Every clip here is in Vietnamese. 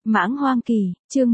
Mãng Hoang Kỳ, chương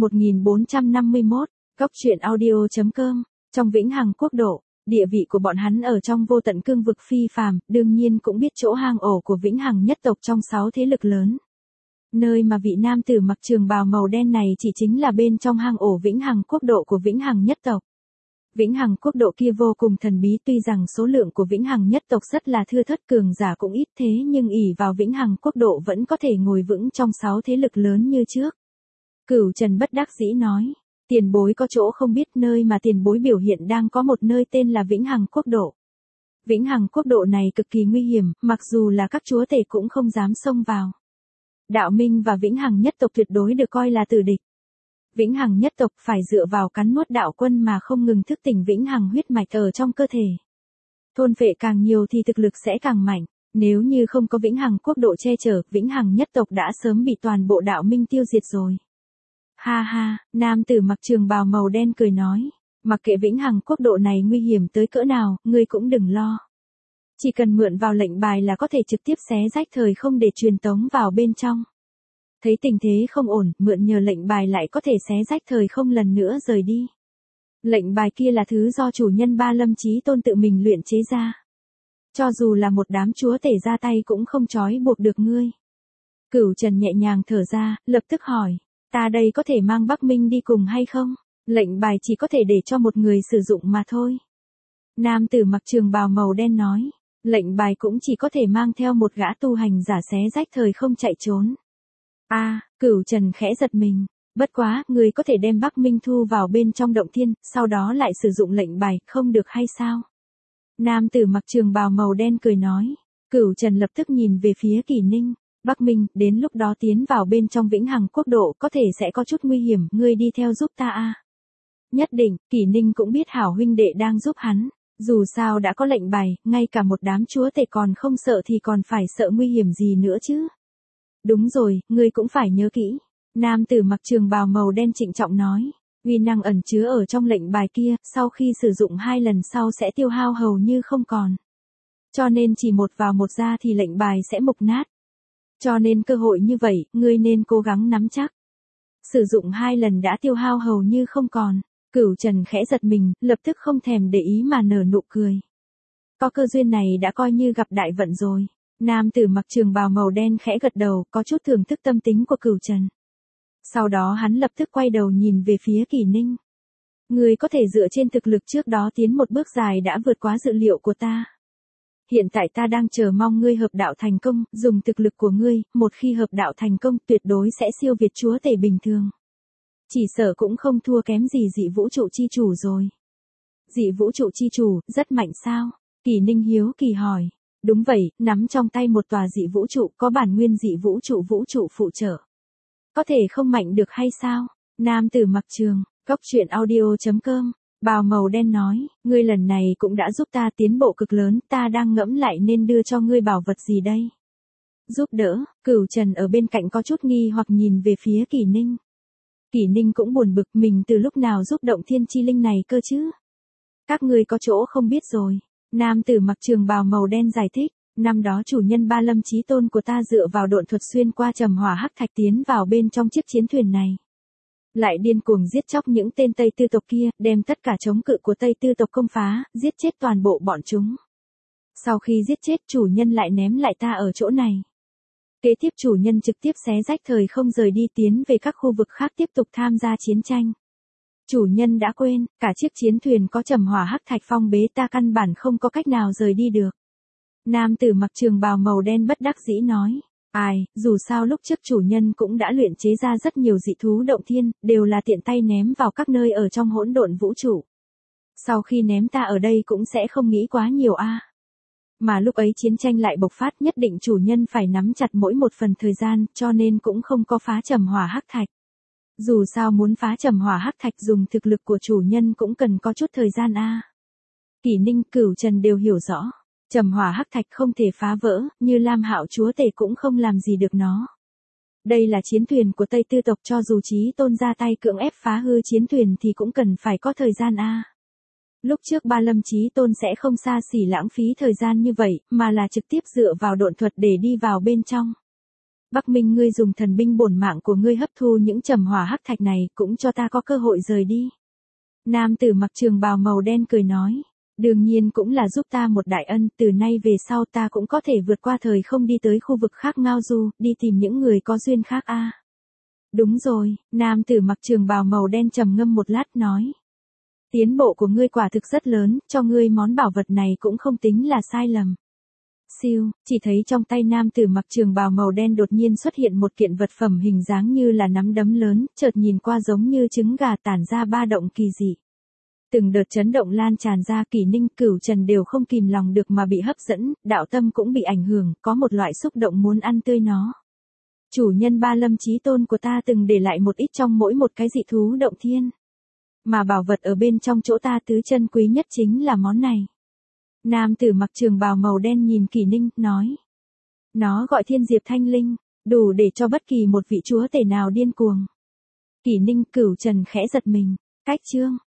1451, Góc truyện audio.com, trong vĩnh hằng quốc độ, địa vị của bọn hắn ở trong vô tận cương vực phi phàm, đương nhiên cũng biết chỗ hang ổ của vĩnh hằng nhất tộc trong 6 thế lực lớn. Nơi mà vị nam tử mặc trường bào màu đen này chỉ chính là bên trong hang ổ vĩnh hằng quốc độ của vĩnh hằng nhất tộc. Vĩnh hằng quốc độ kia vô cùng thần bí, tuy rằng số lượng của vĩnh hằng nhất tộc rất là thưa thớt, cường giả cũng ít, thế nhưng ỷ vào vĩnh hằng quốc độ vẫn có thể ngồi vững trong 6 thế lực lớn như trước. Cửu Trần bất đắc dĩ nói, tiền bối có chỗ không biết, nơi mà tiền bối biểu hiện đang có một nơi tên là vĩnh hằng quốc độ. Vĩnh hằng quốc độ này cực kỳ nguy hiểm, mặc dù là các chúa tể cũng không dám xông vào. Đạo Minh và vĩnh hằng nhất tộc tuyệt đối được coi là tử địch. Vĩnh hằng nhất tộc phải dựa vào cắn nuốt đạo quân mà không ngừng thức tỉnh vĩnh hằng huyết mạch ở trong cơ thể. Thôn vệ càng nhiều thì thực lực sẽ càng mạnh, nếu như không có vĩnh hằng quốc độ che chở, vĩnh hằng nhất tộc đã sớm bị toàn bộ đạo minh tiêu diệt rồi. Ha ha, nam tử mặc trường bào màu đen cười nói, mặc kệ vĩnh hằng quốc độ này nguy hiểm tới cỡ nào, ngươi cũng đừng lo. Chỉ cần mượn vào lệnh bài là có thể trực tiếp xé rách thời không để truyền tống vào bên trong. Thấy tình thế không ổn, mượn nhờ lệnh bài lại có thể xé rách thời không lần nữa rời đi. Lệnh bài kia là thứ do chủ nhân Ba Lâm Chí Tôn tự mình luyện chế ra. Cho dù là một đám chúa tể ra tay cũng không trói buộc được ngươi. Cửu Trần nhẹ nhàng thở ra, lập tức hỏi, ta đây có thể mang Bắc Minh đi cùng hay không? Lệnh bài chỉ có thể để cho một người sử dụng mà thôi. Nam tử mặc trường bào màu đen nói, lệnh bài cũng chỉ có thể mang theo một gã tu hành giả xé rách thời không chạy trốn. Cửu Trần khẽ giật mình, bất quá, người có thể đem Bắc Minh thu vào bên trong động thiên, sau đó lại sử dụng lệnh bài, không được hay sao? Nam tử mặc trường bào màu đen cười nói, Cửu Trần lập tức nhìn về phía Kỷ Ninh, Bắc Minh, đến lúc đó tiến vào bên trong vĩnh hằng quốc độ có thể sẽ có chút nguy hiểm, ngươi đi theo giúp ta Nhất định, Kỷ Ninh cũng biết hảo huynh đệ đang giúp hắn, dù sao đã có lệnh bài, ngay cả một đám chúa tể còn không sợ thì còn phải sợ nguy hiểm gì nữa chứ? Đúng rồi, ngươi cũng phải nhớ kỹ. Nam tử mặc trường bào màu đen trịnh trọng nói, uy năng ẩn chứa ở trong lệnh bài kia, sau khi sử dụng 2 lần sau sẽ tiêu hao hầu như không còn. Cho nên chỉ một vào một ra thì lệnh bài sẽ mục nát. Cho nên cơ hội như vậy, ngươi nên cố gắng nắm chắc. Sử dụng 2 lần đã tiêu hao hầu như không còn. Cửu Trần khẽ giật mình, lập tức không thèm để ý mà nở nụ cười. Có cơ duyên này đã coi như gặp đại vận rồi. Nam tử mặc trường bào màu đen khẽ gật đầu, có chút thưởng thức tâm tính của Cửu Trần. Sau đó hắn lập tức quay đầu nhìn về phía Kỷ Ninh. Ngươi có thể dựa trên thực lực trước đó tiến một bước dài đã vượt quá dự liệu của ta. Hiện tại ta đang chờ mong ngươi hợp đạo thành công, dùng thực lực của ngươi, một khi hợp đạo thành công tuyệt đối sẽ siêu việt chúa tể bình thường. Chỉ sợ cũng không thua kém gì dị vũ trụ chi chủ rồi. Dị vũ trụ chi chủ, rất mạnh sao? Kỷ Ninh hiếu kỳ hỏi. Đúng vậy, nắm trong tay một tòa dị vũ trụ, có bản nguyên dị vũ trụ phụ trợ. Có thể không mạnh được hay sao? Nam tử mặc trường, Góc truyện audio.com, bào màu đen nói, ngươi lần này cũng đã giúp ta tiến bộ cực lớn, ta đang ngẫm lại nên đưa cho ngươi bảo vật gì đây? Giúp đỡ, Cửu Trần ở bên cạnh có chút nghi hoặc nhìn về phía Kỷ Ninh. Kỷ Ninh cũng buồn bực, mình từ lúc nào giúp động thiên chi linh này cơ chứ? Các ngươi có chỗ không biết rồi. Nam tử mặc trường bào màu đen giải thích, năm đó chủ nhân Ba Lâm Chí Tôn của ta dựa vào độn thuật xuyên qua trầm hỏa hắc thạch tiến vào bên trong chiếc chiến thuyền này. Lại điên cuồng giết chóc những tên Tây Tư tộc kia, đem tất cả chống cự của Tây Tư tộc công phá, giết chết toàn bộ bọn chúng. Sau khi giết chết, chủ nhân lại ném lại ta ở chỗ này. Kế tiếp chủ nhân trực tiếp xé rách thời không rời đi tiến về các khu vực khác tiếp tục tham gia chiến tranh. Chủ nhân đã quên, cả chiếc chiến thuyền có trầm hỏa hắc thạch phong bế, ta căn bản không có cách nào rời đi được. Nam tử mặc trường bào màu đen bất đắc dĩ nói, dù sao lúc trước chủ nhân cũng đã luyện chế ra rất nhiều dị thú động thiên, đều là tiện tay ném vào các nơi ở trong hỗn độn vũ trụ. Sau khi ném ta ở đây cũng sẽ không nghĩ quá nhiều Mà lúc ấy chiến tranh lại bộc phát, nhất định chủ nhân phải nắm chặt mỗi một phần thời gian, cho nên cũng không có phá trầm hỏa hắc thạch. Dù sao muốn phá trầm hỏa hắc thạch dùng thực lực của chủ nhân cũng cần có chút thời gian Kỷ Ninh, Cửu Trần đều hiểu rõ. Trầm hỏa hắc thạch không thể phá vỡ, như Lam Hạo chúa tể cũng không làm gì được nó. Đây là chiến thuyền của Tây Tư tộc, cho dù Chí Tôn ra tay cưỡng ép phá hư chiến thuyền thì cũng cần phải có thời gian Lúc trước Ba Lâm Chí Tôn sẽ không xa xỉ lãng phí thời gian như vậy, mà là trực tiếp dựa vào độn thuật để đi vào bên trong. Bắc Minh, ngươi dùng thần binh bổn mạng của ngươi hấp thu những trầm hỏa hắc thạch này, cũng cho ta có cơ hội rời đi. Nam tử mặc trường bào màu đen cười nói. Đương nhiên cũng là giúp ta một đại ân, từ nay về sau ta cũng có thể vượt qua thời không đi tới khu vực khác ngao du, đi tìm những người có duyên khác a. Đúng rồi, nam tử mặc trường bào màu đen trầm ngâm một lát nói. Tiến bộ của ngươi quả thực rất lớn, cho ngươi món bảo vật này cũng không tính là sai lầm. Siêu, chỉ thấy trong tay nam tử mặc trường bào màu đen đột nhiên xuất hiện một kiện vật phẩm hình dáng như là nắm đấm lớn, chợt nhìn qua giống như trứng gà tản ra ba động kỳ dị. Từng đợt chấn động lan tràn ra, Kỷ Ninh, Cửu Trần đều không kìm lòng được mà bị hấp dẫn, đạo tâm cũng bị ảnh hưởng, có một loại xúc động muốn ăn tươi nó. Chủ nhân Ba Lâm Chí Tôn của ta từng để lại một ít trong mỗi một cái dị thú động thiên. Mà bảo vật ở bên trong chỗ ta tứ chân quý nhất chính là món này. Nam tử mặc trường bào màu đen nhìn Kỷ Ninh, nói. Nó gọi Thiên Diệp Thanh Linh, đủ để cho bất kỳ một vị chúa tể nào điên cuồng. Kỷ Ninh, Cửu Trần khẽ giật mình. Cách chương